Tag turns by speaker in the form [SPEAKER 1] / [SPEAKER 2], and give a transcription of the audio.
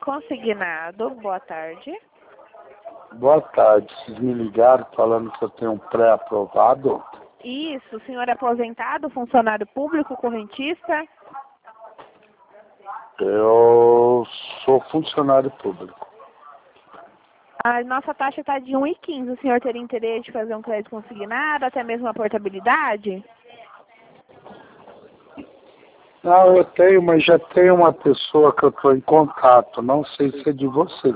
[SPEAKER 1] consignado. Boa tarde.
[SPEAKER 2] Boa tarde. Vocês me ligaram falando que eu tenho um pré-aprovado?
[SPEAKER 1] Isso, o senhor é aposentado, funcionário público, correntista?
[SPEAKER 2] Eu sou funcionário público.
[SPEAKER 1] A nossa taxa está de 1,15. O senhor teria interesse de fazer um crédito consignado, até mesmo a portabilidade?
[SPEAKER 2] Não, eu tenho, mas já tem uma pessoa que eu estou em contato. Não sei se é de você.